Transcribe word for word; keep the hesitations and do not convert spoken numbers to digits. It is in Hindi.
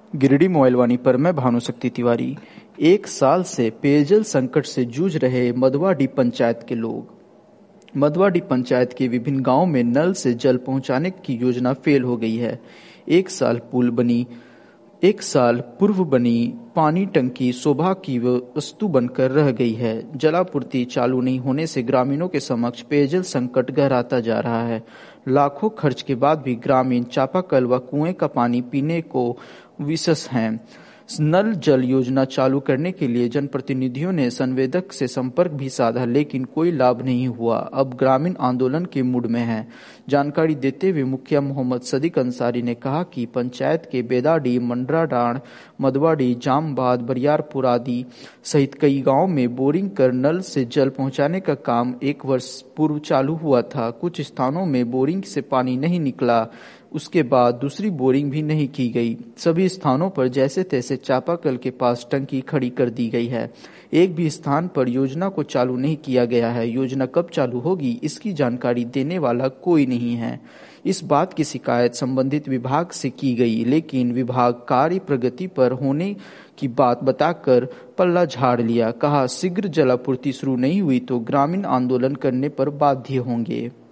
गिरिडीह मोबाइलवाणी पर मैं भानुशक्ति तिवारी। एक साल से पेयजल संकट से जूझ रहे मधवाडीह पंचायत के लोग। मधवाडीह पंचायत के विभिन्न गांवों में नल से जल पहुंचाने की योजना फेल हो गई है। एक साल पुल बनी एक साल पूर्व बनी पानी टंकी शोभा की वस्तु बनकर रह गई है। जलापूर्ति चालू नहीं होने से ग्रामीणों के समक्ष पेयजल संकट गहराता जा रहा है। लाखों खर्च के बाद भी ग्रामीण चापाकल व कुएं का पानी पीने को विवश हैं। नल जल योजना चालू करने के लिए जनप्रतिनिधियों ने संवेदक से संपर्क भी साधा, लेकिन कोई लाभ नहीं हुआ। अब ग्रामीण आंदोलन के मूड में है। जानकारी देते हुए मुखिया मोहम्मद सदीक अंसारी ने कहा कि पंचायत के बेदाडीह, मंडराडांड़, मधवाडीह, जामबाद, बरियारपुर आदि सहित कई गांवों में बोरिंग कर नल से जल पहुंचाने का काम एक वर्ष पूर्व चालू हुआ था। कुछ स्थानों में बोरिंग से पानी नहीं निकला, उसके बाद दूसरी बोरिंग भी नहीं की गई। सभी स्थानों पर जैसे तैसे चापाकल के पास टंकी खड़ी कर दी गई है। एक भी स्थान पर योजना को चालू नहीं किया गया है। योजना कब चालू होगी, इसकी जानकारी देने वाला कोई नहीं है। इस बात की शिकायत संबंधित विभाग से की गई, लेकिन विभाग कार्य प्रगति पर होने की बात बताकर पल्ला झाड़ लिया। कहा, शीघ्र जलापूर्ति शुरू नहीं हुई तो ग्रामीण आंदोलन करने पर बाध्य होंगे।